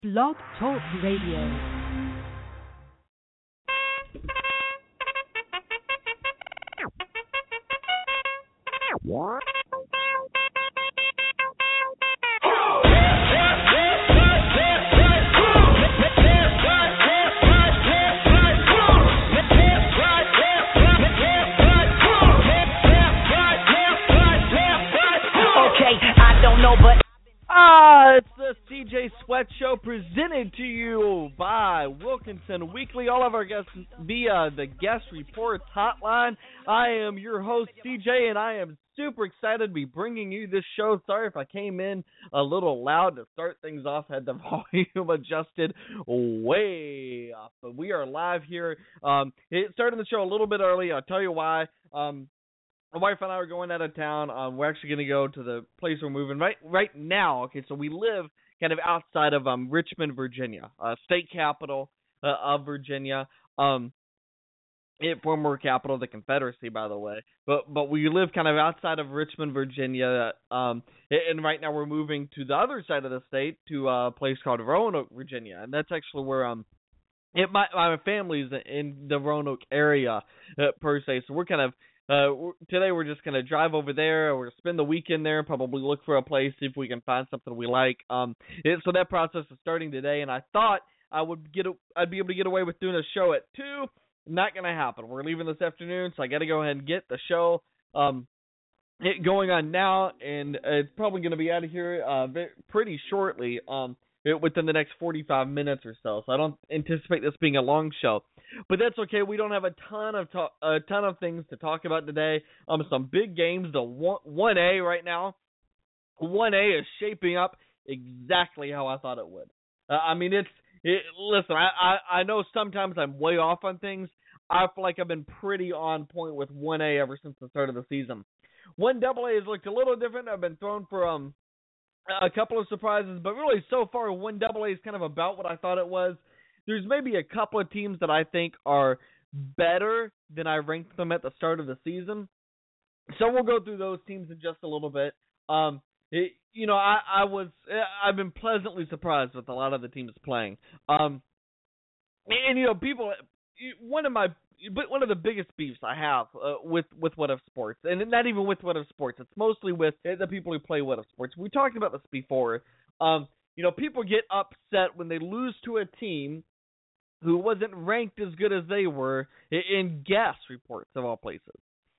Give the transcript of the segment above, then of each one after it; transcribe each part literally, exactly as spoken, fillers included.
Blog Talk Radio. What? Ah, it's the C J Sweat Show presented to you by Wilkinson Weekly. All of our guests via the Guest Reports hotline. I am your host, C J, and I am super excited to be bringing you this show. Sorry if I came in a little loud to start things off. Had the volume adjusted way up. But we are live here. Um, it started the show a little bit early. I'll tell you why. Um, My wife and I are going out of town. Um, we're actually going to go to the place we're moving right right now. Okay, so we live kind of outside of um Richmond, Virginia, uh, state capital uh, of Virginia. Um, it former capital of the Confederacy, by the way. But but we live kind of outside of Richmond, Virginia. Um, and right now we're moving to the other side of the state to a place called Roanoke, Virginia, and that's actually where um. It, my my family's in the Roanoke area uh, per se, so we're kind of Uh, today we're just going to drive over there. We're going to spend the weekend there, probably look for a place, see if we can find something we like. Um, it, so that process is starting today, and I thought I would get, a, I'd be able to get away with doing a show at two. Not going to happen. We're leaving this afternoon, so I got to go ahead and get the show um, it going on now, and it's probably going to be out of here uh, very, pretty shortly. Um, within the next forty-five minutes or so. So I don't anticipate this being a long show. But that's okay. We don't have a ton of to- a ton of things to talk about today. Um, some big games. The one A right now. one A is shaping up exactly how I thought it would. Uh, I mean, it's it, listen. I, I I know sometimes I'm way off on things. I feel like I've been pretty on point with one A ever since the start of the season. one double A has looked a little different. I've been thrown for um. a couple of surprises, but really so far one double A is kind of about what I thought it was. There's maybe a couple of teams that I think are better than I ranked them at the start of the season. So we'll go through those teams in just a little bit. Um, it, you know, I, I was I've been pleasantly surprised with a lot of the teams playing. Um, and you know, people. One of my But one of the biggest beefs I have uh, with, with What If Sports, and not even with What If Sports, it's mostly with the people who play What If Sports. We talked about this before. Um, you know, people get upset when they lose to a team who wasn't ranked as good as they were in guess reports of all places.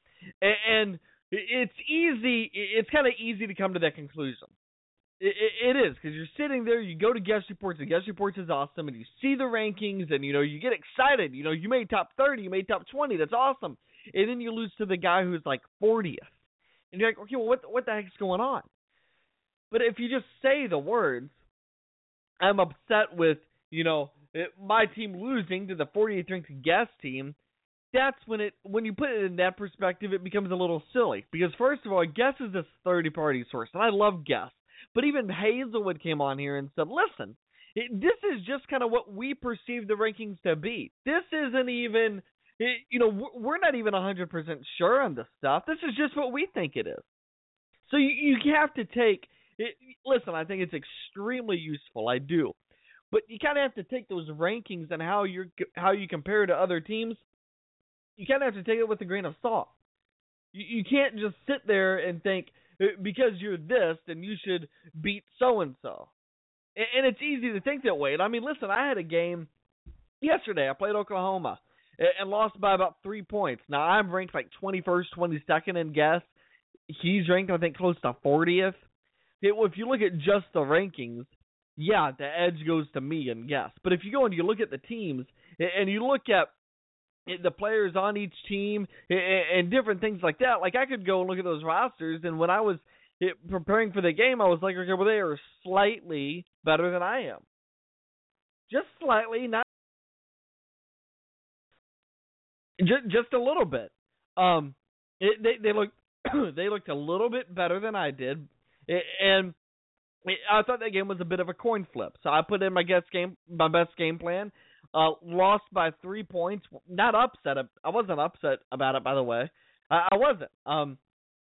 And it's easy, it's kind of easy to come to that conclusion. It, it is, because you're sitting there, you go to Guest Reports, and Guest Reports is awesome, and you see the rankings, and, you know, you get excited. You know, you made top thirty, you made top twenty, that's awesome. And then you lose to the guy who's, like, fortieth. And you're like, okay, well, what, what the heck's going on? But if you just say the words, I'm upset with, you know, it, my team losing to the fortieth ranked Guest team, that's when it, when you put it in that perspective, it becomes a little silly. Because, first of all, Guest is this third-party source, and I love Guest. But even Hazelwood came on here and said, listen, it, this is just kind of what we perceive the rankings to be. This isn't even, it, you know, we're not even one hundred percent sure on this stuff. This is just what we think it is. So you, you have to take, it, listen, I think it's extremely useful. I do. But you kind of have to take those rankings and how you're, how you compare to other teams. You kind of have to take it with a grain of salt. You, you can't just sit there and think, because you're this, then you should beat so-and-so. And it's easy to think that way. And I mean, listen, I had a game yesterday. I played Oklahoma and lost by about three points. Now, I'm ranked like twenty-first, twenty-second in guess. He's ranked, I think, close to fortieth. It, if you look at just the rankings, yeah, the edge goes to me in guess. But if you go and you look at the teams, and you look at the players on each team and different things like that. Like, I could go and look at those rosters, and when I was preparing for the game, I was like, okay, well, they are slightly better than I am. Just slightly, not just, just a little bit. Um, it, they they looked they looked a little bit better than I did, and I thought that game was a bit of a coin flip. So I put in my guess game, my best game plan. Uh, lost by three points. Not upset. I wasn't upset about it, by the way. I, I wasn't. Um,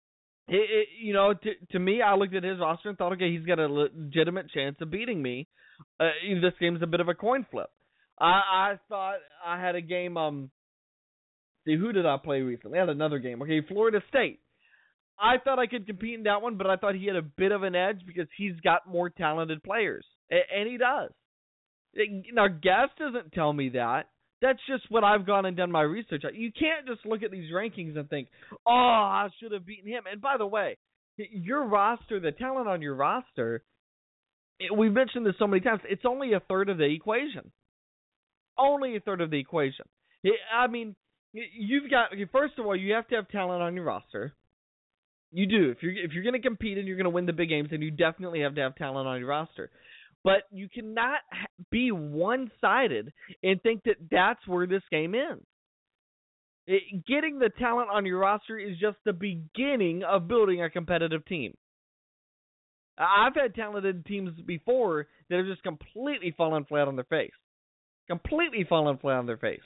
it, it, you know, to, to me, I looked at his roster and thought, okay, he's got a legitimate chance of beating me. Uh, this game's a bit of a coin flip. I, I thought I had a game. Um, see, who did I play recently? I had another game. Okay, Florida State. I thought I could compete in that one, but I thought he had a bit of an edge because he's got more talented players, and he does. Now, Gas doesn't tell me that. That's just what I've gone and done my research. You can't just look at these rankings and think, oh, I should have beaten him. And by the way, your roster, the talent on your roster, we've mentioned this so many times, it's only a third of the equation. Only a third of the equation. I mean, you've got, first of all, you have to have talent on your roster. You do. If you're if you're going to compete and you're going to win the big games, then you definitely have to have talent on your roster. But you cannot be one-sided and think that that's where this game ends. It, getting the talent on your roster is just the beginning of building a competitive team. I've had talented teams before that have just completely fallen flat on their face. Completely fallen flat on their face.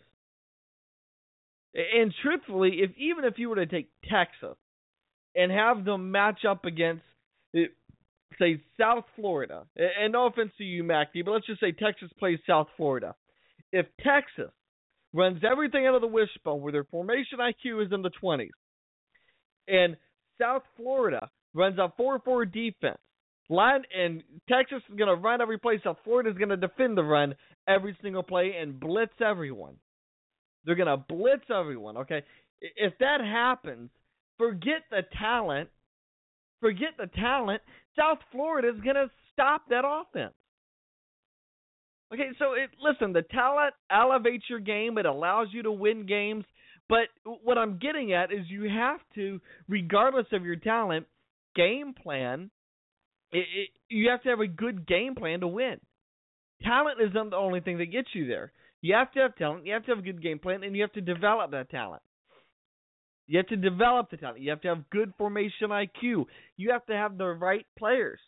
And truthfully, if even if you were to take Texas and have them match up against, say, South Florida, and no offense to you, Mackie, but let's just say Texas plays South Florida. If Texas runs everything out of the wishbone where their formation I Q is in the twenties, and South Florida runs a four four defense, line, and Texas is going to run every play, South Florida is going to defend the run every single play and blitz everyone. They're going to blitz everyone, okay? If that happens, forget the talent. Forget the talent. South Florida is going to stop that offense. Okay, so it, listen, the talent elevates your game. It allows you to win games. But what I'm getting at is you have to, regardless of your talent, game plan. It, it, you have to have a good game plan to win. Talent isn't the only thing that gets you there. You have to have talent. You have to have a good game plan, and you have to develop that talent. You have to develop the talent. You have to have good formation I Q. You have to have the right players.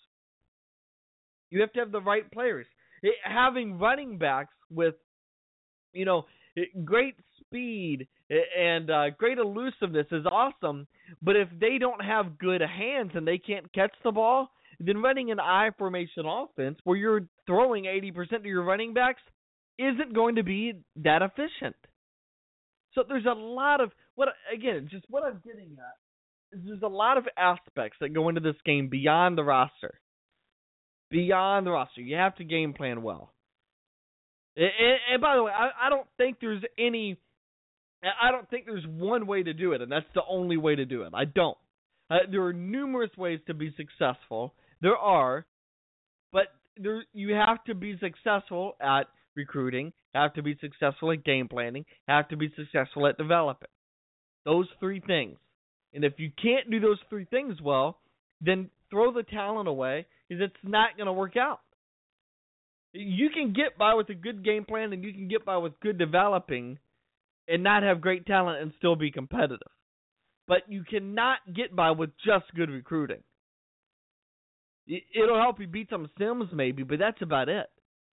You have to have the right players. It, having running backs with, you know, great speed and uh, great elusiveness is awesome, but if they don't have good hands and they can't catch the ball, then running an I formation offense where you're throwing eighty percent of your running backs isn't going to be that efficient. So there's a lot of, what again, just what I'm getting at is there's a lot of aspects that go into this game beyond the roster. Beyond the roster. You have to game plan well. And, and by the way, I, I don't think there's any, I don't think there's one way to do it, and that's the only way to do it. I don't. Uh, there are numerous ways to be successful. There are, but there you have to be successful at recruiting, have to be successful at game planning, have to be successful at developing. Those three things. And if you can't do those three things well, then throw the talent away, because it's not going to work out. You can get by with a good game plan and you can get by with good developing and not have great talent and still be competitive. But you cannot get by with just good recruiting. It'll help you beat some Sims maybe, but that's about it.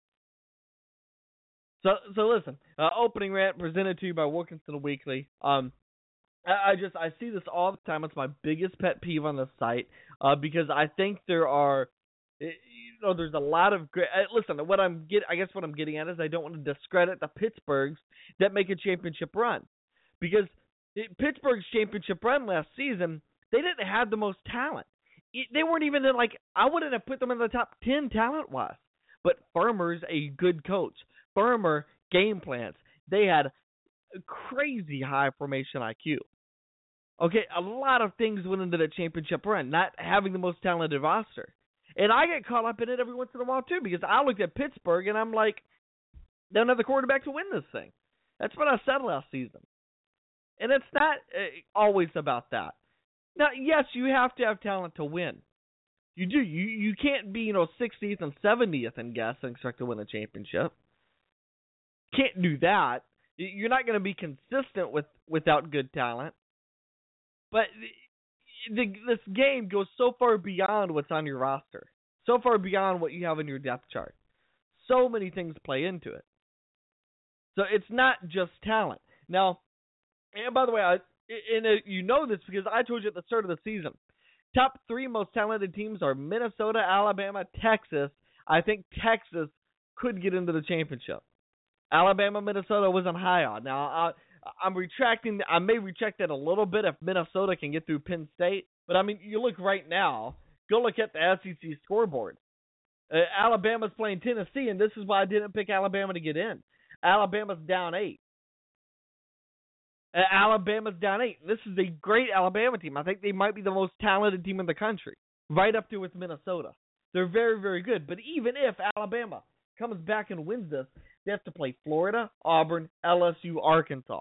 So, so listen, uh, opening rant presented to you by Wilkinson Weekly. Um, I, I just I see this all the time. It's my biggest pet peeve on the site uh, because I think there are, you know, there's a lot of great. Uh, listen, what I'm get, I guess what I'm getting at is I don't want to discredit the Pittsburghs that make a championship run, because it, Pittsburgh's championship run last season, they didn't have the most talent. It, they weren't even in, like, I wouldn't have put them in the top ten talent wise. But Furmer's a good coach. Furmer game plans. They had crazy high formation I Q. Okay, a lot of things went into the championship run, not having the most talented roster. And I get caught up in it every once in a while, too, because I looked at Pittsburgh and I'm like, they don't have the quarterback to win this thing. That's what I said last season. And it's not uh, always about that. Now, yes, you have to have talent to win. You do. You you can't be, you know, sixtieth and seventieth in guess and expect to win a championship. Can't do that. You're not going to be consistent with without good talent. But the, this game goes so far beyond what's on your roster, so far beyond what you have in your depth chart. So many things play into it. So it's not just talent. Now, and by the way, I, and you know this because I told you at the start of the season, top three most talented teams are Minnesota, Alabama, Texas. I think Texas could get into the championship. Alabama, Minnesota wasn't high on. Now, I, I'm retracting. I may retract that a little bit if Minnesota can get through Penn State. But, I mean, you look right now. Go look at the S E C scoreboard. Uh, Alabama's playing Tennessee, and this is why I didn't pick Alabama to get in. Alabama's down eight. Uh, Alabama's down eight. This is a great Alabama team. I think they might be the most talented team in the country, right up there with Minnesota. They're very, very good. But even if Alabama comes back and wins this, they have to play Florida, Auburn, L S U, Arkansas.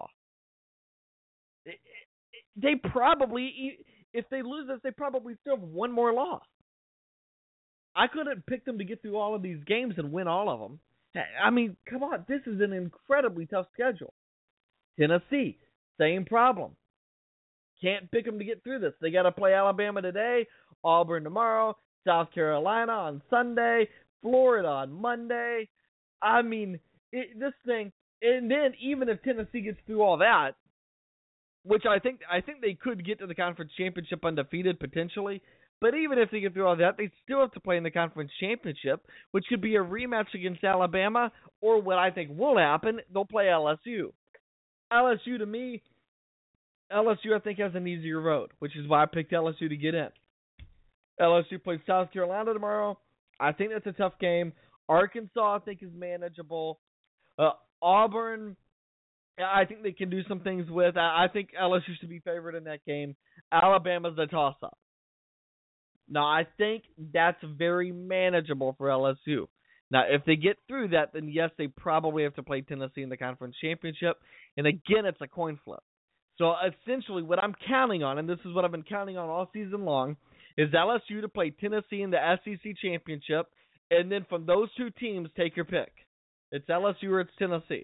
They probably, if they lose this, they probably still have one more loss. I couldn't pick them to get through all of these games and win all of them. I mean, come on, this is an incredibly tough schedule. Tennessee, same problem. Can't pick them to get through this. They got to play Alabama today, Auburn tomorrow, South Carolina on Sunday, Florida on Monday. I mean, it, this thing, and then even if Tennessee gets through all that, which I think I think they could get to the conference championship undefeated potentially, but even if they get through all that, they still have to play in the conference championship, which could be a rematch against Alabama, or what I think will happen, they'll play L S U. L S U, to me, L S U I think has an easier road, which is why I picked L S U to get in. L S U plays South Carolina tomorrow. I think that's a tough game. Arkansas, I think, is manageable. Uh, Auburn, I think they can do some things with. I, I think L S U should be favored in that game. Alabama's a toss-up. Now, I think that's very manageable for L S U. Now, if they get through that, then yes, they probably have to play Tennessee in the conference championship. And again, it's a coin flip. So essentially what I'm counting on, and this is what I've been counting on all season long, is L S U to play Tennessee in the S E C championship. And then from those two teams, take your pick. It's L S U or it's Tennessee.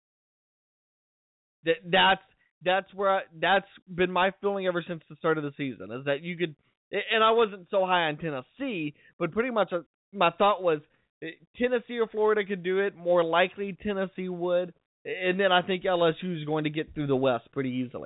That that's that's where I, that's been my feeling ever since the start of the season, is that you could, and I wasn't so high on Tennessee, but pretty much my thought was Tennessee or Florida could do it. More likely Tennessee would, and then I think L S U is going to get through the West pretty easily.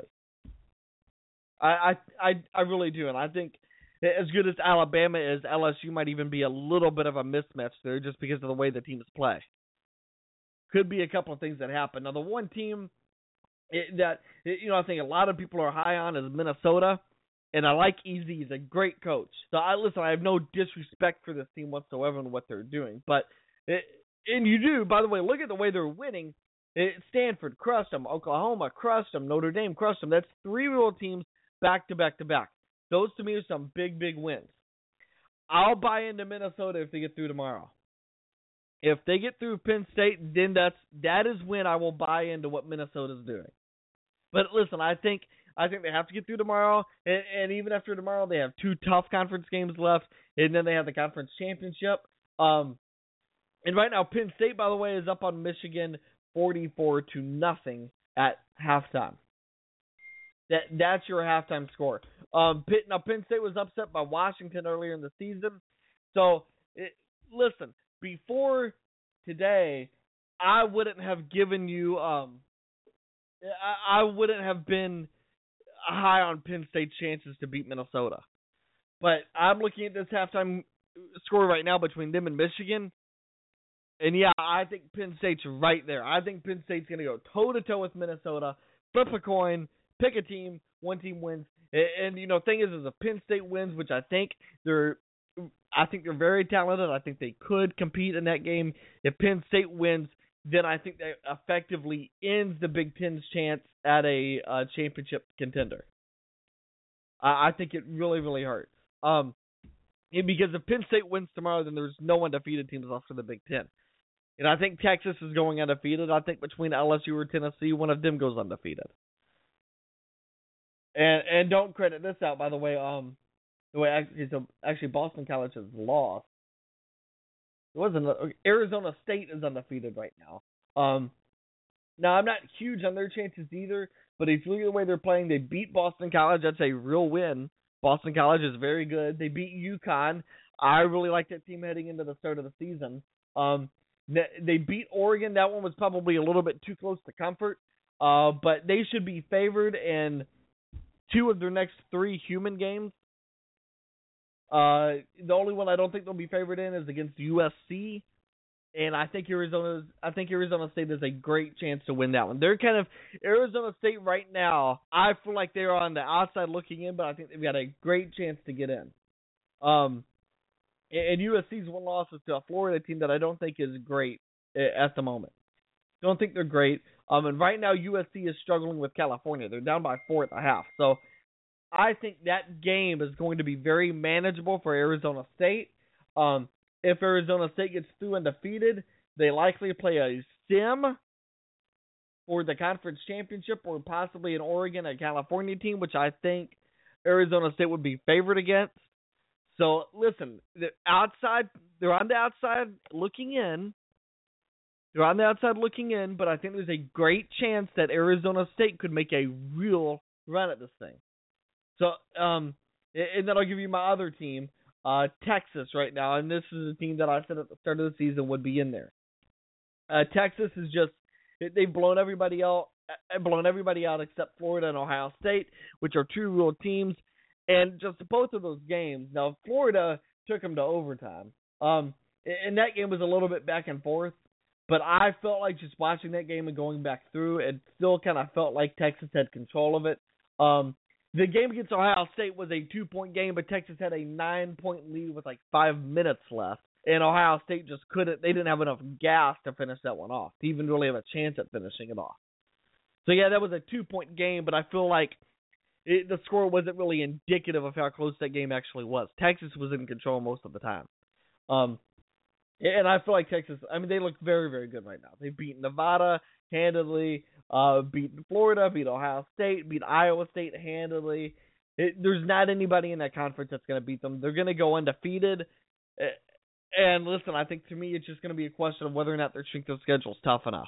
I I I, I really do, and I think as good as Alabama is, L S U might even be a little bit of a mismatch there just because of the way the teams play. Could be a couple of things that happen. Now, the one team it, that, it, you know, I think a lot of people are high on is Minnesota, and I like E Z. He's a great coach. So, I listen, I have no disrespect for this team whatsoever and what they're doing. But, it, and you do, by the way, look at the way they're winning. It, Stanford crushed them. Oklahoma crushed them. Notre Dame crushed them. That's three real teams back to back to back. Those, to me, are some big, big wins. I'll buy into Minnesota if they get through tomorrow. If they get through Penn State, then that's that is when I will buy into what Minnesota's doing. But listen, I think I think they have to get through tomorrow, and, and even after tomorrow, they have two tough conference games left, and then they have the conference championship. Um, and right now, Penn State, by the way, is up on Michigan forty-four to nothing at halftime. That that's your halftime score. Um, Pitt, now Penn State was upset by Washington earlier in the season. So it, listen, before today, I wouldn't have given you. Um, I, I wouldn't have been high on Penn State's chances to beat Minnesota. But I'm looking at this halftime score right now between them and Michigan. And yeah, I think Penn State's right there. I think Penn State's going to go toe-to-toe with Minnesota, flip a coin, pick a team, one team wins. And, and you know, thing is, is if Penn State wins, which I think they're, I think they're very talented. I think they could compete in that game. If Penn State wins, then I think that effectively ends the Big Ten's chance at a uh, championship contender. I, I think it really, really hurts. Um, because if Penn State wins tomorrow, then there's no undefeated teams left for the Big Ten. And I think Texas is going undefeated. I think between L S U or Tennessee, one of them goes undefeated. And and don't credit this out, by the way. Um, the way actually, so actually Boston College has lost. It wasn't Arizona State is undefeated right now. Um, now I'm not huge on their chances either, but if you look at the way they're playing, they beat Boston College. That's a real win. Boston College is very good. They beat UConn. I really like that team heading into the start of the season. Um, they beat Oregon. That one was probably a little bit too close to comfort, uh, but they should be favored in two of their next three human games. Uh, the only one I don't think they'll be favored in is against U S C, And I think Arizona's. I think Arizona State has a great chance to win that one. They're kind of Arizona State right now. I feel like they're on the outside looking in, but I think they've got a great chance to get in. Um, and U S C's one loss is to a Florida team that I don't think is great at the moment. Don't think they're great. Um, and right now U S C is struggling with California. They're down by four at the half. So I think that game is going to be very manageable for Arizona State. Um, if Arizona State gets through undefeated, they likely play a sim for the conference championship or possibly an Oregon and California team, which I think Arizona State would be favored against. So, listen, the outside, they're on the outside looking in. They're on the outside looking in, but I think there's a great chance that Arizona State could make a real run at this thing. So, um, and then I'll give you my other team, uh, Texas right now, and this is a team that I said at the start of the season would be in there. Uh, Texas is just, they've blown everybody out, blown everybody out except Florida and Ohio State, which are two real teams. And just both of those games, now Florida took them to overtime. Um, and that game was a little bit back and forth, but I felt like just watching that game and going back through, it still kind of felt like Texas had control of it. Um, the game against Ohio State was a two-point game, but Texas had a nine-point lead with like five minutes left, and Ohio State just couldn't. They didn't have enough gas to finish that one off, to even really have a chance at finishing it off. So yeah, that was a two-point game, but I feel like It, the score wasn't really indicative of how close that game actually was. Texas was in control most of the time. Um, and I feel like Texas, I mean, they look very, very good right now. They've beaten Nevada handedly, uh, beaten Florida, beat Ohio State, beat Iowa State handedly. It, there's not anybody in that conference that's going to beat them. They're going to go undefeated. And listen, I think to me it's just going to be a question of whether or not their strength of schedule is tough enough.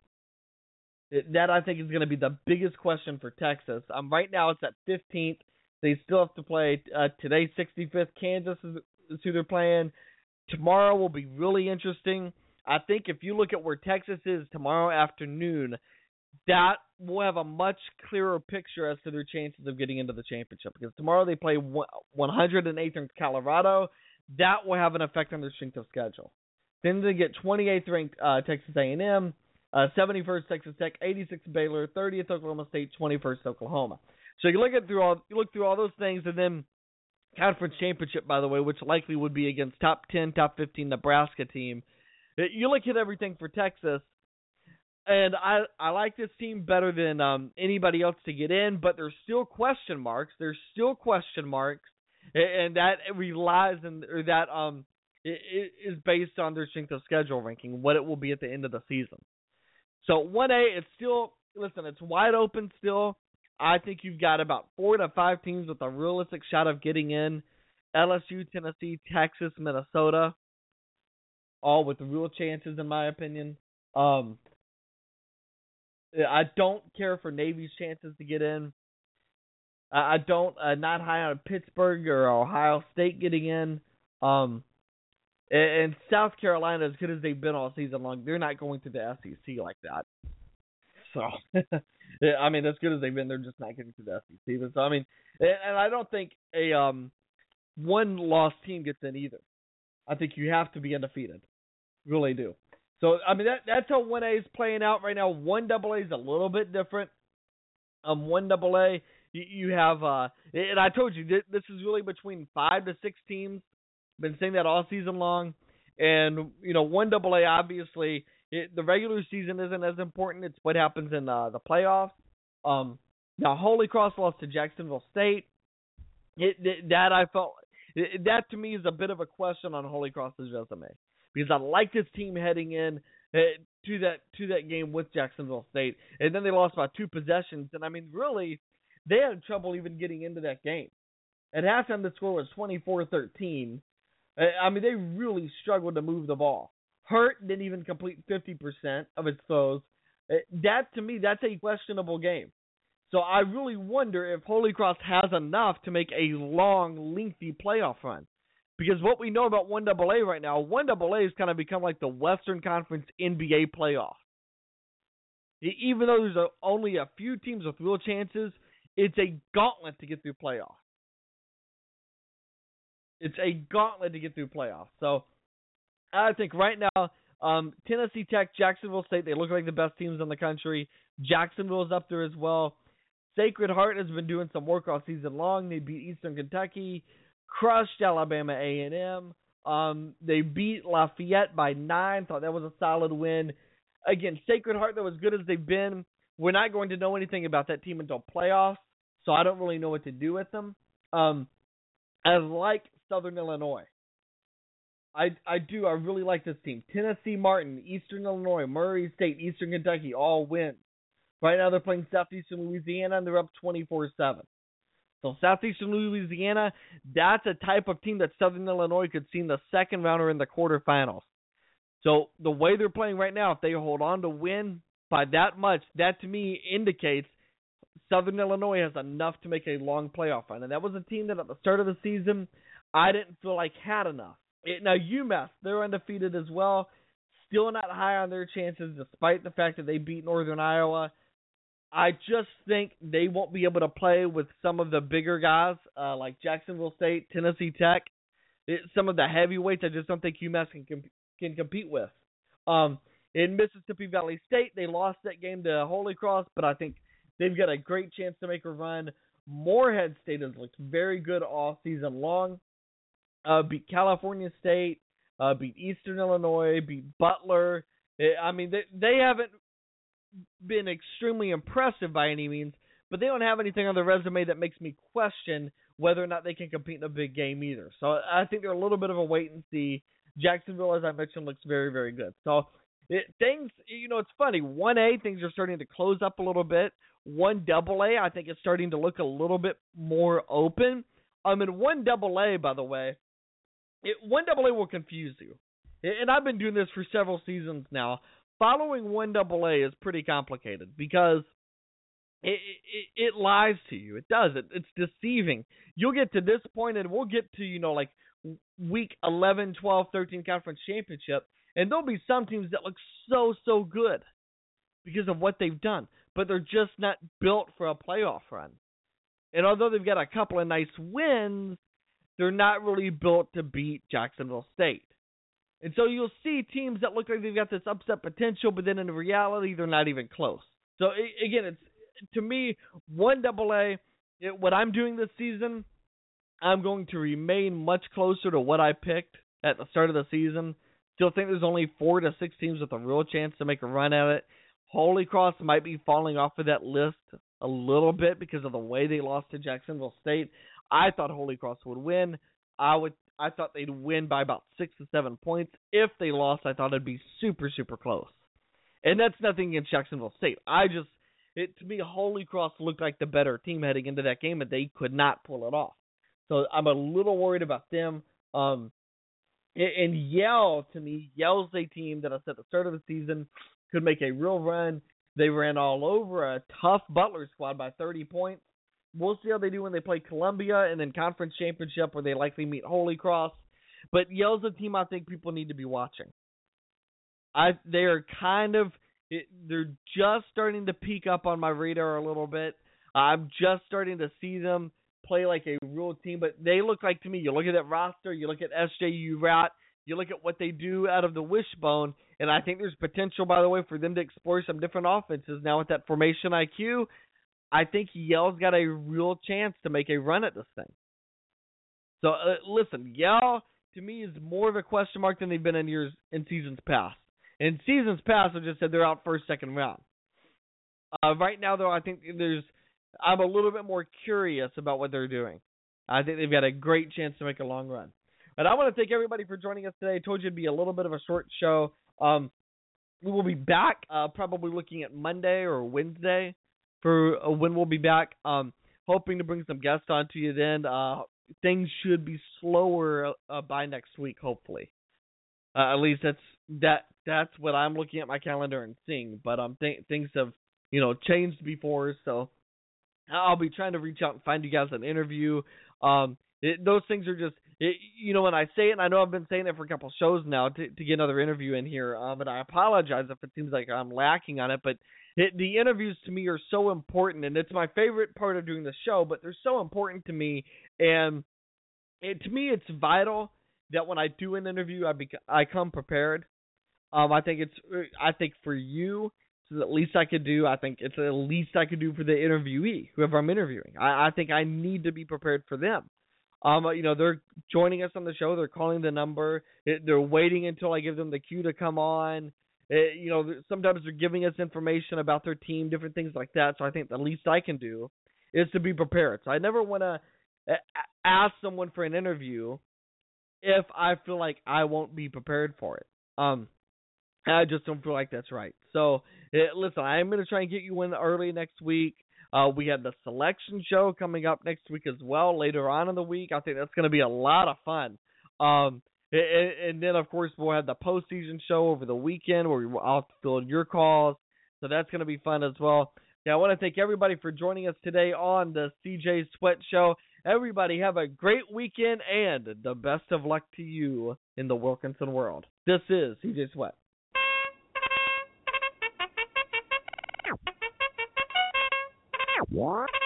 That, I think, is going to be the biggest question for Texas. Um, right now, it's at fifteenth. They still have to play uh, today, sixty-fifth. Kansas is, is who they're playing. Tomorrow will be really interesting. I think if you look at where Texas is tomorrow afternoon, that will have a much clearer picture as to their chances of getting into the championship. Because tomorrow they play one hundred eighth ranked Colorado. That will have an effect on their strength of schedule. Then they get twenty-eighth ranked uh, Texas A and M. Uh, seventy-first Texas Tech, eighty-sixth Baylor, thirtieth Oklahoma State, twenty-first Oklahoma. So you look at through all you look through all those things, and then conference championship, by the way, which likely would be against top ten, top fifteen Nebraska team. You look at everything for Texas, and I I like this team better than um, anybody else to get in, but there's still question marks. There's still question marks, and that relies in or that um it is based on their strength of schedule ranking, what it will be at the end of the season. So one A, it's still, listen, it's wide open still. I think you've got about four to five teams with a realistic shot of getting in. L S U, Tennessee, Texas, Minnesota, all with real chances in my opinion. Um, I don't care for Navy's chances to get in. I don't, uh, not high on Pittsburgh or Ohio State getting in. Um, And South Carolina, as good as they've been all season long, they're not going to the S E C like that. So, I mean, as good as they've been, they're just not getting to the S E C. So, I mean, and I don't think a um, one-loss team gets in either. I think you have to be undefeated. Really do. So, I mean, that that's how one A is playing out right now. one double A is a little bit different. Um, one double A, you, you have, uh, and I told you, this is really between five to six teams. Been saying that all season long. And, you know, one double A, obviously, it, the regular season isn't as important. It's what happens in uh, the playoffs. Um, now, Holy Cross lost to Jacksonville State. It, it, that I felt, it, that to me is a bit of a question on Holy Cross's resume. Because I like this team heading in uh, to that to that game with Jacksonville State. And then they lost by two possessions. And, I mean, really, they had trouble even getting into that game. At halftime, the score was twenty-four thirteen. I mean, they really struggled to move the ball. Hurt didn't even complete fifty percent of its throws. That, to me, that's a questionable game. So I really wonder if Holy Cross has enough to make a long, lengthy playoff run. Because what we know about one double A right now, one double A has kind of become like the Western Conference N B A playoff. Even though there's a, only a few teams with real chances, it's a gauntlet to get through playoffs. It's a gauntlet to get through playoffs. So I think right now Um, Tennessee Tech, Jacksonville State, they look like the best teams in the country. Jacksonville's up there as well. Sacred Heart has been doing some work all season long. They beat Eastern Kentucky, crushed Alabama A and M. Um, they beat Lafayette by nine. Thought that was a solid win. Again, Sacred Heart, though, as good as they've been, we're not going to know anything about that team until playoffs, so I don't really know what to do with them. Um, I like Southern Illinois. I, I do. I really like this team. Tennessee Martin, Eastern Illinois, Murray State, Eastern Kentucky, all win. Right now they're playing Southeastern Louisiana, and they're up twenty-four seven. So Southeastern Louisiana, that's a type of team that Southern Illinois could see in the second round or in the quarterfinals. So the way they're playing right now, if they hold on to win by that much, that to me indicates Southern Illinois has enough to make a long playoff run. And that was a team that at the start of the season, I didn't feel like had enough. It, now UMass, they're undefeated as well. Still not high on their chances despite the fact that they beat Northern Iowa. I just think they won't be able to play with some of the bigger guys uh, like Jacksonville State, Tennessee Tech. It, some of the heavyweights, I just don't think UMass can comp- can compete with. Um, in Mississippi Valley State, they lost that game to Holy Cross, but I think they've got a great chance to make a run. Morehead State has looked very good all season long. Uh, beat California State, uh, beat Eastern Illinois, beat Butler. I mean, they, they haven't been extremely impressive by any means, but they don't have anything on their resume that makes me question whether or not they can compete in a big game either. So I think they're a little bit of a wait and see. Jacksonville, as I mentioned, looks very, very good. So it, things, you know, it's funny. one A, things are starting to close up a little bit. one double A, I think it's starting to look a little bit more open. Um, and one double A, by the way, it, one double A will confuse you. And I've been doing this for several seasons now. Following one double A is pretty complicated because it, it, it lies to you. It does. It, it's deceiving. You'll get to this point, and we'll get to, you know, like week eleven, twelve, thirteen conference championship, and there'll be some teams that look so, so good because of what they've done, but they're just not built for a playoff run. And although they've got a couple of nice wins, they're not really built to beat Jacksonville State. And so you'll see teams that look like they've got this upset potential, but then in reality, they're not even close. So, again, it's to me, one double A, it, what I'm doing this season, I'm going to remain much closer to what I picked at the start of the season. Still think there's only four to six teams with a real chance to make a run at it. Holy Cross might be falling off of that list a little bit because of the way they lost to Jacksonville State. I thought Holy Cross would win. I would. I thought they'd win by about six to seven points. If they lost, I thought it'd be super, super close. And that's nothing against Jacksonville State. I just, it to me, Holy Cross looked like the better team heading into that game, and they could not pull it off. So I'm a little worried about them. Um, and Yale, to me, Yale's a team that I said at the start of the season could make a real run. They ran all over a tough Butler squad by thirty points. We'll see how they do when they play Columbia and then conference championship where they likely meet Holy Cross. But Yale's a team I think people need to be watching. I they are kind of it, they're just starting to peek up on my radar a little bit. I'm just starting to see them play like a real team, but they look like to me. You look at that roster, you look at S J U Rat, you look at what they do out of the wishbone, and I think there's potential, by the way, for them to explore some different offenses now with that formation I Q. I think Yale's got a real chance to make a run at this thing. So, uh, listen, Yale, to me, is more of a question mark than they've been in years in seasons past. In seasons past, I just said they're out first, second round. Uh, right now, though, I think there's I'm a little bit more curious about what they're doing. I think they've got a great chance to make a long run. And I want to thank everybody for joining us today. I told you it'd be a little bit of a short show. Um, we will be back uh, probably looking at Monday or Wednesday for uh, when we'll be back. Um, hoping to bring some guests on to you then. Uh, things should be slower uh, by next week, hopefully. Uh, at least that's that. That's what I'm looking at my calendar and seeing. But um, th- things have you know changed before, so I'll be trying to reach out and find you guys an interview. Um, it, those things are just, it, you know, when I say it, and I know I've been saying it for a couple shows now to, to get another interview in here, um, and I apologize if it seems like I'm lacking on it, but it, the interviews to me are so important, and it's my favorite part of doing the show, but they're so important to me, and it, to me it's vital that when I do an interview, I bec- I come prepared. Um, I think it's I think for you, it's the least I could do. I think it's the least I could do for the interviewee, whoever I'm interviewing. I, I think I need to be prepared for them. Um, you know, they're joining us on the show. They're calling the number. It, they're waiting until I give them the cue to come on. It, you know, sometimes they're giving us information about their team, different things like that. So I think the least I can do is to be prepared. So I never want to ask someone for an interview if I feel like I won't be prepared for it. Um, I just don't feel like that's right. So, it, listen, I'm going to try and get you in early next week. Uh, we have the selection show coming up next week as well, later on in the week. I think that's going to be a lot of fun. Um, and, and then, of course, we'll have the postseason show over the weekend where I'll have to fill in your calls. So that's going to be fun as well. Yeah, I want to thank everybody for joining us today on the C J Sweat Show. Everybody have a great weekend and the best of luck to you in the Wilkinson world. This is C J Sweat. What?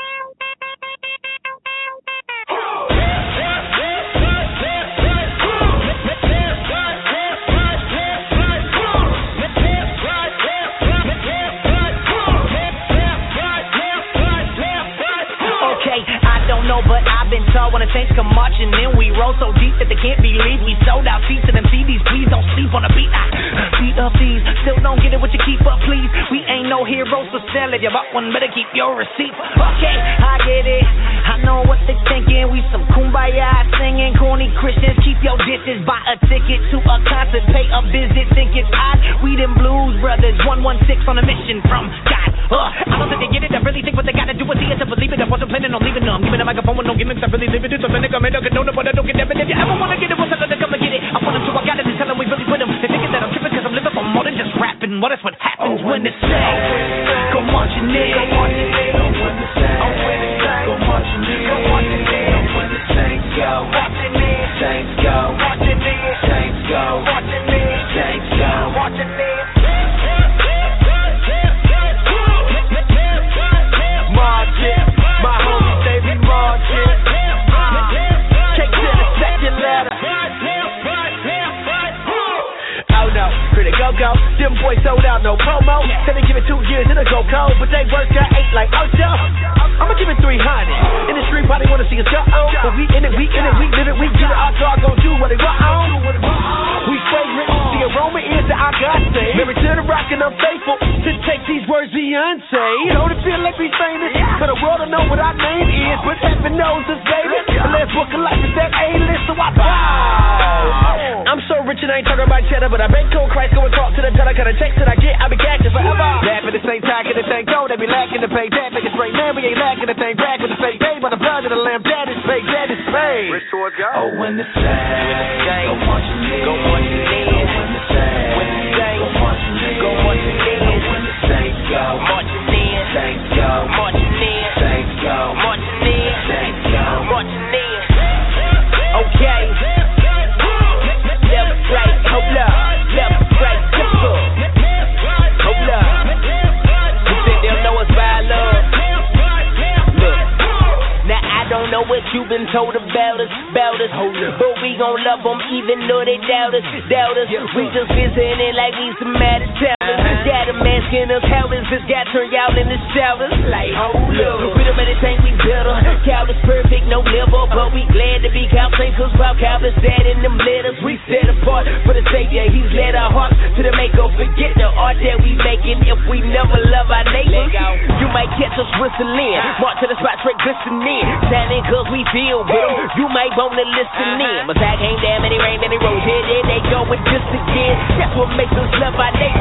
But I've been told when the Saints come marching in, we roll so deep that they can't believe we sold out seats to them C Ds. Please don't sleep on the beat. I beat up these, still don't get it what you keep up, please. We ain't no heroes to sell it. You bought one, better keep your receipts. Okay, I get it. I know what they thinking. We some kumbaya singing, corny Christians. Keep your dishes, buy a ticket to a concert, pay a visit. Think it's odd. We them blues brothers, one one six on a mission from God. Uh, I don't think they get it. I really think what they gotta do is see it to believe it. I wasn't planning on leaving them. Giving the microphone with no gimmicks. I really live it. So then they come in, don't get no, but I don't get that. But if you ever wanna get it, what's another come and get it? I want them to, I got it. And tell them we really with them. They thinking that I'm tripping because I'm living for more than just rapping. What is what happens oh, when, when the Saints go marching in? Go marching in. Oh, when the Saints go marching in. Go marching in. Oh, when the Saints go marching in. Saints go marching in. Saints go marching in. Saints go marching in. Marching, my homies they be marching. Take to the second letter. Oh no, pretty go go. Them boys sold out, no promo. Said they give it two years, it'll go cold, but they work out eight like Ocho. I'ma give it three hundred. In the street, probably wanna see us go on, but we in it, we in it, we live it, we get it. Our dog gon' do what they want on. We fragrant, the aroma is the Agate. Married to the rock and I'm faithful to take these words Beyonce. Don't it feel like we famous? For the world to know what our name is, but heaven knows us, baby. The last book of life is that A-list, so I bow. I'm so rich and I ain't talking about cheddar, but I been cold Christ, go and talk to the teller. Cut a text that I get, I be catching forever. Laugh at the same time, get the thing go, they be lacking the pay. That make it straight, man, we ain't lacking the thing. Back with the fake day, but the blood of the lamb, that is fake, that is fake. Rich towards God. Oh, when the Saints go marching in, go marching in. Oh, when the Saints go marching in, go marching in. Oh, when the Saints go marching in, Saints go marching in, Saints go marching in, Saints go marching in. Okay. Left, right, hold up. Left, right, simple. Hold up. You think they'll know us by love? Look. Now I don't know what you've been told about us, about us. But we gon' love them even though they doubt us, doubt us. We just visiting like we some mad Italians. Got them asking us how does this guy turn y'all into shouters? Like, hold up. We don't think we better. Cow is perfect, no liver. But we glad to be cow saints, cause Bob Calvin said in them letters. We set apart for the Savior. He's led our hearts to the maker. Forget the art that we making if we never love our neighbor. You might catch us whistling. March to the spot, straight glistening. Standing cause we feel with them. You might wanna listen in. Messiah came down, many rain, many rose. Here, there they go with this again. That's what makes us love our neighbor.